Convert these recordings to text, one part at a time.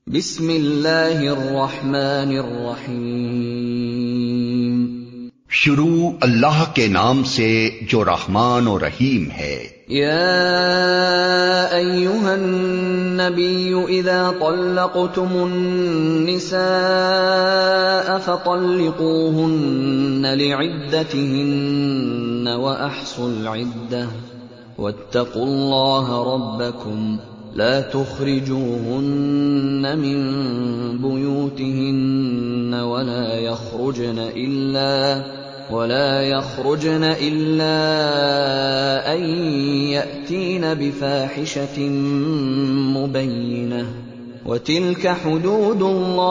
بسم اللہ الرحمن الرحیم۔ شروع اللہ کے نام سے جو رحمان و رحیم ہے۔ یا ایھا النبی اذا طلقتم النساء فطلقوهن لعدتهن واحصوا العدة واتقوا الله ربكم لا تخرجوهن من بيوتهن ولا يخرجن إلا أن يأتين بفاحشة مبينة وتلك حدود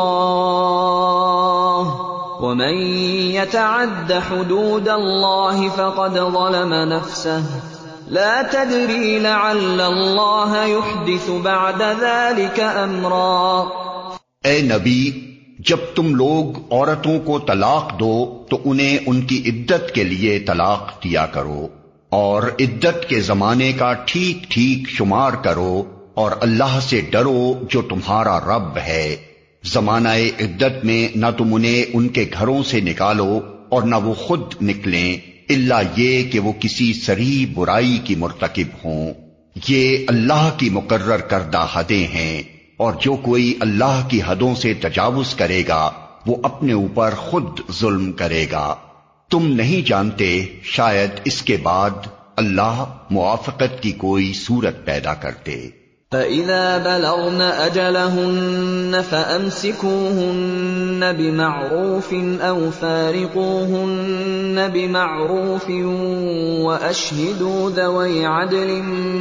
الله ومن يتعد حدود الله فقد ظلم نفسه لا تدری لعل اللہ یحدث بعد ذلك امرا۔ اے نبی، جب تم لوگ عورتوں کو طلاق دو تو انہیں ان کی عدت کے لیے طلاق دیا کرو، اور عدت کے زمانے کا ٹھیک ٹھیک شمار کرو، اور اللہ سے ڈرو جو تمہارا رب ہے۔ زمانہ عدت میں نہ تم انہیں ان کے گھروں سے نکالو اور نہ وہ خود نکلیں، الا یہ کہ وہ کسی صریح برائی کی مرتکب ہوں۔ یہ اللہ کی مقرر کردہ حدیں ہیں، اور جو کوئی اللہ کی حدوں سے تجاوز کرے گا وہ اپنے اوپر خود ظلم کرے گا۔ تم نہیں جانتے، شاید اس کے بعد اللہ موافقت کی کوئی صورت پیدا کرتے۔ فَإِذَا بَلَغْنَ أَجَلَهُنَّ فَأَمْسِكُوهُنَّ بِمَعْرُوفٍ أَوْ فَارِقُوهُنَّ بِمَعْرُوفٍ وَأَشْهِدُوا ذَوَيْ عَدْلٍ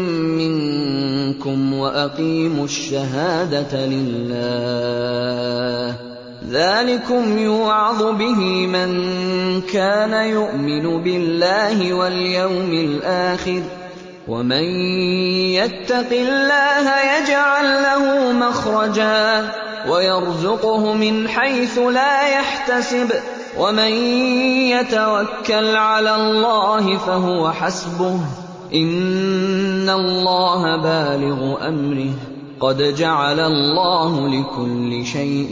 مِّنكُمْ وَأَقِيمُوا الشَّهَادَةَ لِلَّهِ ذَلِكُمْ يُوعَظُ بِهِ مَن كَانَ يُؤْمِنُ بِاللَّهِ وَالْيَوْمِ الْآخِرِ وَمَن يَتَّقِ اللَّهَ يَجْعَل لَّهُ مَخْرَجًا وَيَرْزُقْهُ مِنْ حَيْثُ لَا يَحْتَسِبُ وَمَن يَتَوَكَّلْ عَلَى اللَّهِ فَهُوَ حَسْبُهُ إِنَّ اللَّهَ بَالِغُ أَمْرِهِ قَدْ جَعَلَ اللَّهُ لِكُلِّ شَيْءٍ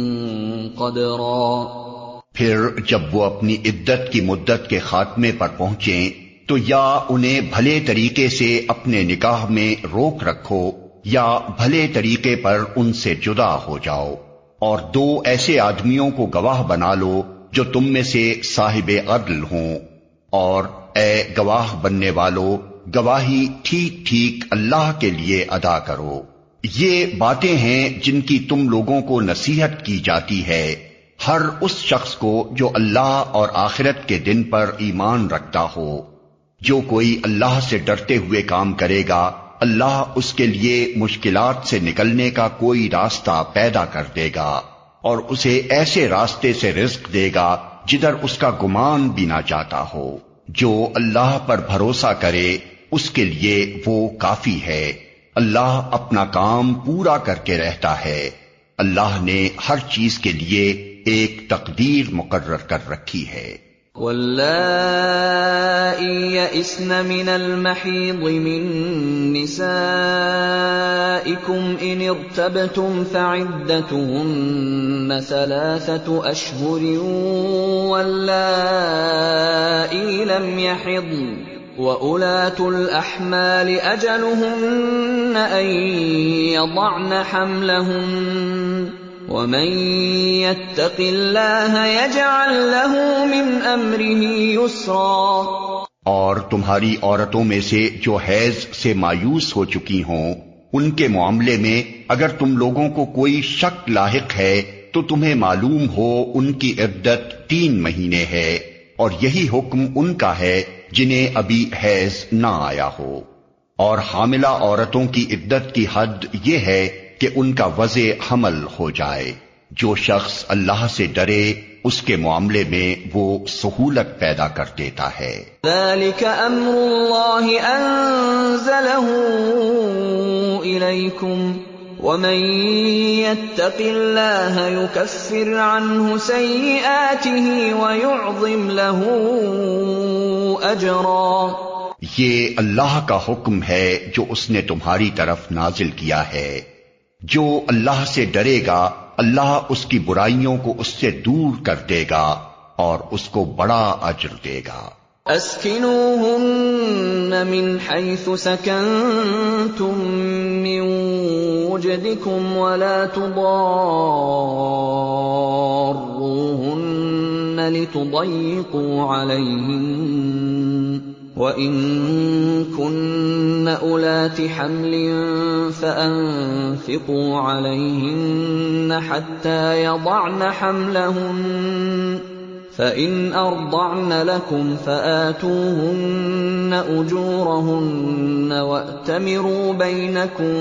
قَدْرًا۔ پھر جب وہ اپنی عدت کی مدت کے خاتمے پر پہنچیں تو یا انہیں بھلے طریقے سے اپنے نکاح میں روک رکھو یا بھلے طریقے پر ان سے جدا ہو جاؤ، اور دو ایسے آدمیوں کو گواہ بنا لو جو تم میں سے صاحب عدل ہوں، اور اے گواہ بننے والو گواہی ٹھیک ٹھیک اللہ کے لیے ادا کرو۔ یہ باتیں ہیں جن کی تم لوگوں کو نصیحت کی جاتی ہے ہر اس شخص کو جو اللہ اور آخرت کے دن پر ایمان رکھتا ہو۔ جو کوئی اللہ سے ڈرتے ہوئے کام کرے گا اللہ اس کے لیے مشکلات سے نکلنے کا کوئی راستہ پیدا کر دے گا، اور اسے ایسے راستے سے رزق دے گا جدھر اس کا گمان بھی نہ جاتا ہو۔ جو اللہ پر بھروسہ کرے اس کے لیے وہ کافی ہے۔ اللہ اپنا کام پورا کر کے رہتا ہے۔ اللہ نے ہر چیز کے لیے ایک تقدیر مقرر کر رکھی ہے۔ واللائي يئسن من المحيض من نسائكم إن ارتبتم فعدتهن 3 أشهر واللائي لم يحضن وأولاة الأحمال أجلهن أن يضعن حملهن وَمَن يَتَّقِ اللَّهَ يَجْعَل لَّهُ مِنْ أَمْرِهِ يُسْرًا۔ اور تمہاری عورتوں میں سے جو حیض سے مایوس ہو چکی ہوں ان کے معاملے میں اگر تم لوگوں کو کوئی شک لاحق ہے تو تمہیں معلوم ہو ان کی عدت 3 مہینے ہے، اور یہی حکم ان کا ہے جنہیں ابھی حیض نہ آیا ہو۔ اور حاملہ عورتوں کی عدت کی حد یہ ہے کہ ان کا وضع حمل ہو جائے۔ جو شخص اللہ سے ڈرے اس کے معاملے میں وہ سہولت پیدا کر دیتا ہے۔ ذَلِكَ أَمْرُ اللَّهِ أَنزَلَهُ إِلَيْكُمْ وَمَن يَتَّقِ اللَّهَ يُكَفِّرْ عَنْهُ سَيِّئَاتِهِ وَيُعْظِمْ لَهُ أَجْرًا۔ یہ اللہ کا حکم ہے جو اس نے تمہاری طرف نازل کیا ہے۔ جو اللہ سے ڈرے گا اللہ اس کی برائیوں کو اس سے دور کر دے گا اور اس کو بڑا اجر دے گا۔ اسکنوہن من حیث سکنتم من وجدکم ولا تضاروہن لتضیقوا علیہن وَإِن كُنَّ أُولَاتِ حَمْلٍ فَأَنفِقُوا عَلَيْهِنَّ حَتَّى يَضَعْنَ حَمْلَهُنَّ فَإِنْ أَرْضَعْنَ لَكُمْ فَآتُوهُنَّ أُجُورَهُنَّ وَأْتَمِرُوا بَيْنَكُمْ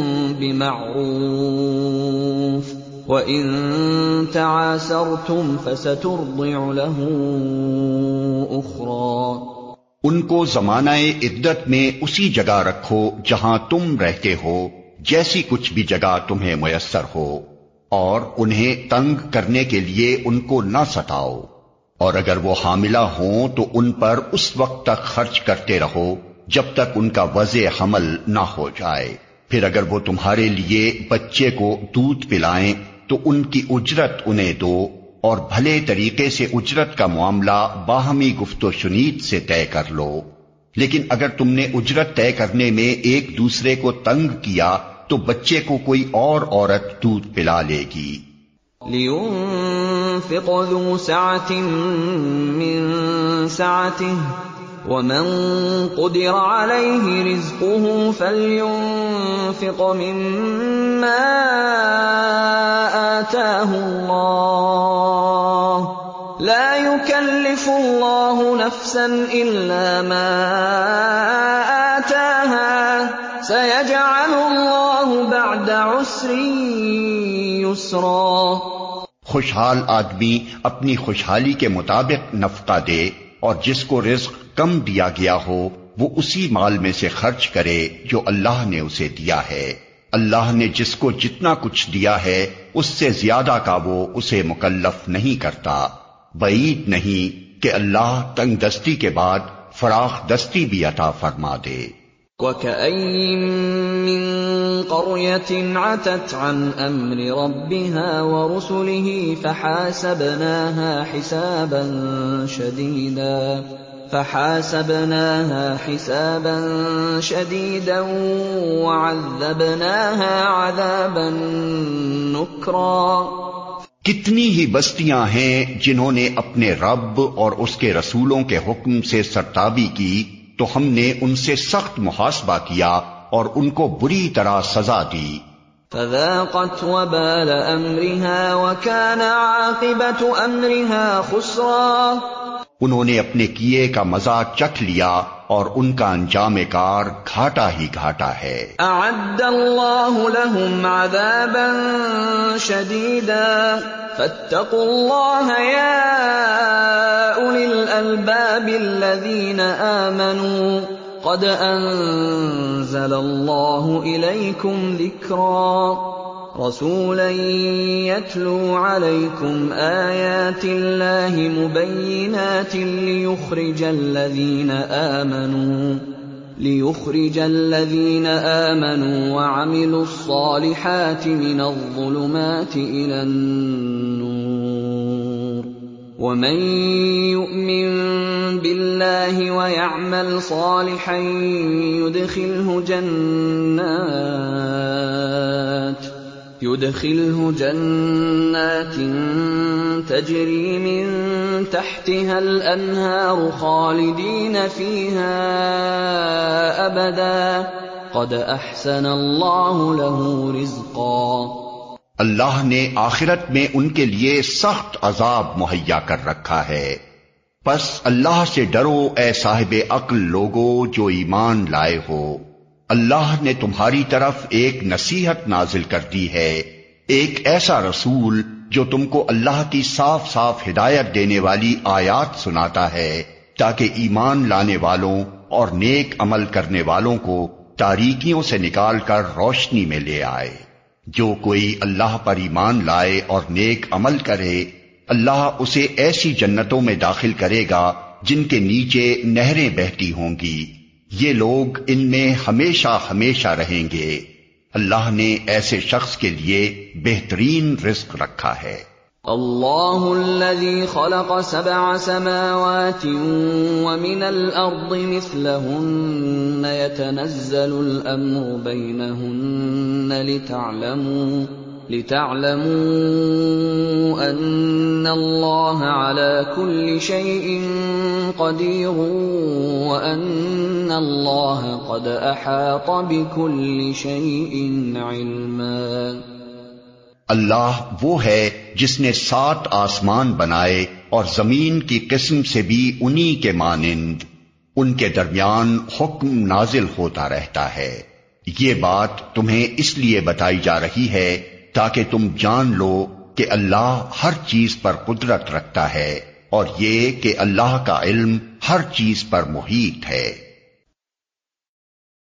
بِمَعْرُوفٍ وَإِن تَعَاسَرْتُمْ فَسَتُرْضِعُ لَهُ أُخْرَى۔ ان کو زمانہ عدت میں اسی جگہ رکھو جہاں تم رہتے ہو جیسی کچھ بھی جگہ تمہیں میسر ہو، اور انہیں تنگ کرنے کے لیے ان کو نہ ستاؤ، اور اگر وہ حاملہ ہوں تو ان پر اس وقت تک خرچ کرتے رہو جب تک ان کا وضع حمل نہ ہو جائے۔ پھر اگر وہ تمہارے لیے بچے کو دودھ پلائیں تو ان کی اجرت انہیں دو، اور بھلے طریقے سے اجرت کا معاملہ باہمی گفت و شنید سے طے کر لو، لیکن اگر تم نے اجرت طے کرنے میں ایک دوسرے کو تنگ کیا تو بچے کو کوئی اور عورت دودھ پلا لے گی۔ لِيُنفِقْ ذُو سَعَةٍ مِّن سَعَتِهِ وَمَن قُدِرَ عَلَيْهِ رِزْقُهُ فَلْيُنفِقْ مِمَّا آتَاهُ اللَّهُ لَا يُكَلِّفُ اللَّهُ نَفْسًا إِلَّا مَا آتَاهَا سَيَجْعَلُ اللَّهُ بَعْدَ عُسْرٍ يُسْرًا۔ خوشحال آدمی اپنی خوشحالی کے مطابق نفقہ دے، اور جس کو رزق کم دیا گیا ہو وہ اسی مال میں سے خرچ کرے جو اللہ نے اسے دیا ہے۔ اللہ نے جس کو جتنا کچھ دیا ہے اس سے زیادہ کا وہ اسے مکلف نہیں کرتا۔ بعید نہیں کہ اللہ تنگ دستی کے بعد فراخ دستی بھی عطا فرما دے۔ وَكَأَيٍّ مِّن قَرْيَةٍ عَتَتْ عَنْ أَمْرِ رَبِّهَا وَرُسُلِهِ فَحَاسَبْنَاهَا حِسَابًا شَدِيدًا وَعَذَّبْنَاهَا عَذَابًا نُكْرًا۔ کتنی ہی بستیاں ہیں جنہوں نے اپنے رب اور اس کے رسولوں کے حکم سے سرتابی کی تو ہم نے ان سے سخت محاسبہ کیا اور ان کو بری طرح سزا دی۔ فَذَاقَتْ وَبَالَ أَمْرِهَا وَكَانَ عَاقِبَةُ أَمْرِهَا خُسْرًا۔ انہوں نے اپنے کیے کا مزہ چکھ لیا اور ان کا انجام کار گھاٹا ہی گھاٹا ہے۔ اعد اللہ لهم عذابا شدیدا فاتقوا اللہ یا اولی الالباب الذین آمنوا قد انزل اللہ الیکم ذکرا رسولا يتلو عليكم آيات الله مبينات ليخرج الذين آمنوا وعملوا الصالحات من الظلمات إلى النور ومن يؤمن بالله ويعمل صالحا يدخله جنات تجري من تحتها الأنهار خالدين فيها أبدا قد أحسن الله له رزقا۔ اللہ نے آخرت میں ان کے لیے سخت عذاب مہیا کر رکھا ہے، پس اللہ سے ڈرو اے صاحب عقل لوگو جو ایمان لائے ہو۔ اللہ نے تمہاری طرف ایک نصیحت نازل کر دی ہے، ایک ایسا رسول جو تم کو اللہ کی صاف صاف ہدایت دینے والی آیات سناتا ہے تاکہ ایمان لانے والوں اور نیک عمل کرنے والوں کو تاریکیوں سے نکال کر روشنی میں لے آئے۔ جو کوئی اللہ پر ایمان لائے اور نیک عمل کرے اللہ اسے ایسی جنتوں میں داخل کرے گا جن کے نیچے نہریں بہتی ہوں گی، یہ لوگ ان میں ہمیشہ ہمیشہ رہیں گے۔ اللہ نے ایسے شخص کے لیے بہترین رزق رکھا ہے۔ اللہ الذی خلق 7 سماوات ومن الارض مثلہن يتنزل الامر بینہن لتعلموا ان اللہ على كل شيء قدیر وان اللہ قد احاط بكل شيء علما۔ اللہ وہ ہے جس نے 7 آسمان بنائے اور زمین کی قسم سے بھی انہی کے مانند، ان کے درمیان حکم نازل ہوتا رہتا ہے۔ یہ بات تمہیں اس لیے بتائی جا رہی ہے تاکہ تم جان لو کہ اللہ ہر چیز پر قدرت رکھتا ہے، اور یہ کہ اللہ کا علم ہر چیز پر محیط ہے۔